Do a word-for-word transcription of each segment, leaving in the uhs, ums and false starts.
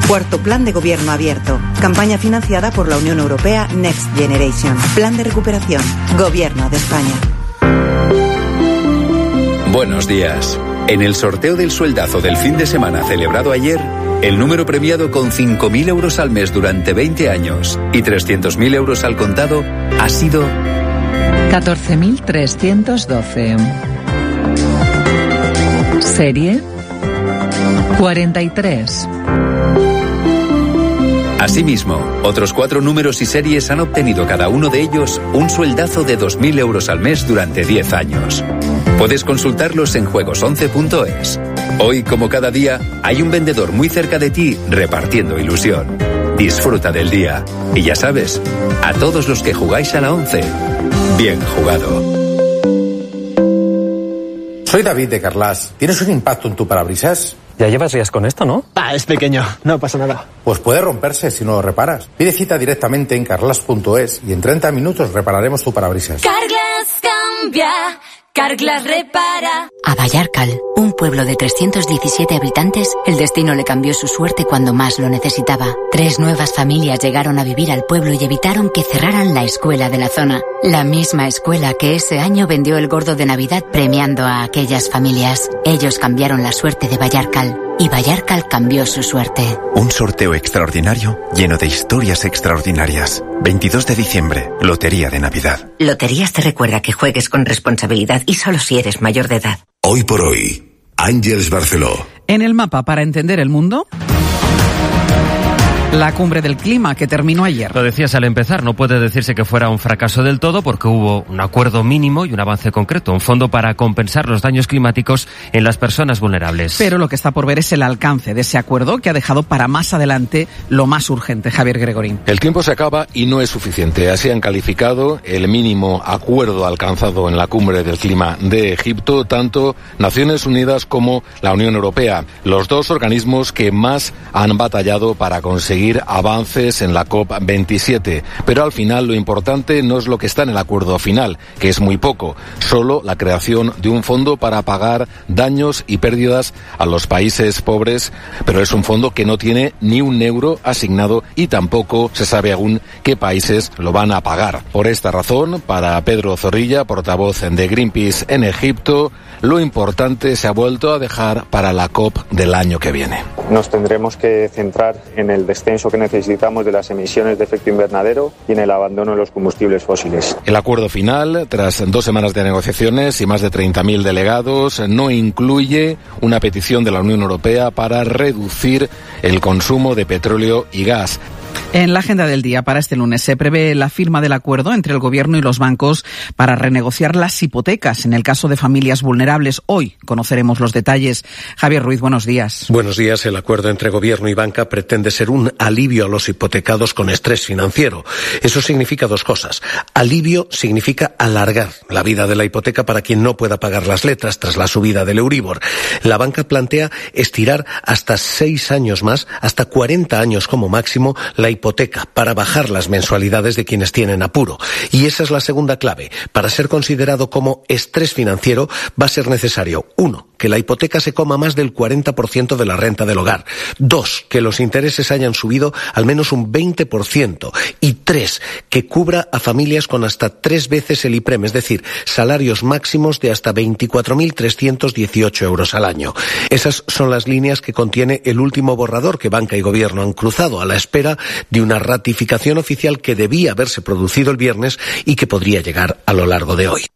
Cuarto Plan de Gobierno Abierto. Campaña financiada por la Unión Europea Next Generation. Plan de recuperación. Gobierno de España. Buenos días. En el sorteo del sueldazo del fin de semana celebrado ayer, el número premiado con cinco mil euros al mes durante veinte años y trescientos mil euros al contado ha sido catorce mil trescientos doce. Serie cuarenta y tres. Asimismo, otros cuatro números y series han obtenido cada uno de ellos un sueldazo de dos mil euros al mes durante diez años. Puedes consultarlos en juegos once punto es. Hoy, como cada día, hay un vendedor muy cerca de ti repartiendo ilusión. Disfruta del día. Y ya sabes, a todos los que jugáis a la once, bien jugado. Soy David de Carlas. ¿Tienes un impacto en tu parabrisas? Ya llevas días con esto, ¿no? Ah, es pequeño, no pasa nada. Pues puede romperse si no lo reparas. Pide cita directamente en carlas punto es y en treinta minutos repararemos tu parabrisas. Carglass cambia, Carglass repara. A Vallarcal, un pueblo de trescientos diecisiete habitantes, el destino le cambió su suerte cuando más lo necesitaba. Tres nuevas familias llegaron a vivir al pueblo y evitaron que cerraran la escuela de la zona. La misma escuela que ese año vendió el gordo de Navidad premiando a aquellas familias. Ellos cambiaron la suerte de Vallarcal. Y Vallarcal cambió su suerte. Un sorteo extraordinario lleno de historias extraordinarias. veintidós de diciembre, Lotería de Navidad. Loterías te recuerda que juegues con responsabilidad y solo si eres mayor de edad. Hoy por hoy, Àngels Barceló. En el mapa para entender el mundo, la cumbre del clima que terminó ayer. Lo decías al empezar, no puede decirse que fuera un fracaso del todo porque hubo un acuerdo mínimo y un avance concreto, un fondo para compensar los daños climáticos en las personas vulnerables. Pero lo que está por ver es el alcance de ese acuerdo que ha dejado para más adelante lo más urgente. Javier Gregorín. El tiempo se acaba y no es suficiente. Así han calificado el mínimo acuerdo alcanzado en la cumbre del clima de Egipto, tanto Naciones Unidas como la Unión Europea, los dos organismos que más han batallado para conseguir avances en la COP veintisiete, pero al final lo importante no es lo que está en el acuerdo final, que es muy poco, solo la creación de un fondo para pagar daños y pérdidas a los países pobres, pero es un fondo que no tiene ni un euro asignado y tampoco se sabe aún qué países lo van a pagar. Por esta razón, para Pedro Zorrilla, portavoz de Greenpeace en Egipto, lo importante se ha vuelto a dejar para la COP del año que viene. Nos tendremos que centrar en el descenso que necesitamos de las emisiones de efecto invernadero y en el abandono de los combustibles fósiles. El acuerdo final, tras dos semanas de negociaciones y más de treinta mil delegados, no incluye una petición de la Unión Europea para reducir el consumo de petróleo y gas. En la agenda del día para este lunes se prevé la firma del acuerdo entre el Gobierno y los bancos para renegociar las hipotecas en el caso de familias vulnerables. Hoy conoceremos los detalles. Javier Ruiz, buenos días. Buenos días. El acuerdo entre Gobierno y banca pretende ser un alivio a los hipotecados con estrés financiero. Eso significa dos cosas. Alivio significa alargar la vida de la hipoteca para quien no pueda pagar las letras tras la subida del Euribor. La banca plantea estirar hasta seis años más, hasta cuarenta años como máximo, la hipoteca para bajar las mensualidades de quienes tienen apuro. Y esa es la segunda clave. Para ser considerado como estrés financiero va a ser necesario, uno, que la hipoteca se coma más del cuarenta por ciento de la renta del hogar. Dos, que los intereses hayan subido al menos un veinte por ciento. Y tres, que cubra a familias con hasta tres veces el IPREM, es decir, salarios máximos de hasta veinticuatro mil trescientos dieciocho euros al año. Esas son las líneas que contiene el último borrador que banca y Gobierno han cruzado a la espera de una ratificación oficial que debía haberse producido el viernes y que podría llegar a lo largo de hoy.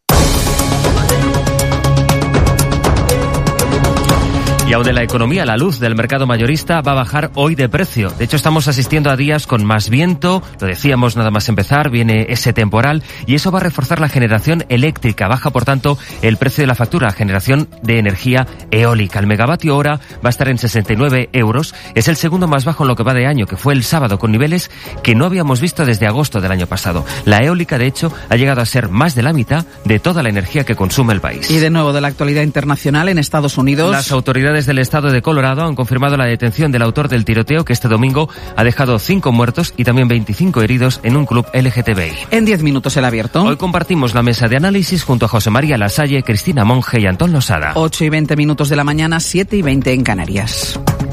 Y aún de la economía, la luz del mercado mayorista va a bajar hoy de precio. De hecho, estamos asistiendo a días con más viento, lo decíamos nada más empezar, viene ese temporal y eso va a reforzar la generación eléctrica. Baja, por tanto, el precio de la factura, generación de energía eólica. El megavatio hora va a estar en sesenta y nueve euros. Es el segundo más bajo en lo que va de año, que fue el sábado, con niveles que no habíamos visto desde agosto del año pasado. La eólica, de hecho, ha llegado a ser más de la mitad de toda la energía que consume el país. Y de nuevo de la actualidad internacional en Estados Unidos. Las autoridades del estado de Colorado han confirmado la detención del autor del tiroteo que este domingo ha dejado cinco muertos y también veinticinco heridos en un club L G T B I. En diez minutos el abierto. Hoy compartimos la mesa de análisis junto a José María Lasalle, Cristina Monge y Antón Losada. ocho y veinte minutos de la mañana, siete y veinte en Canarias.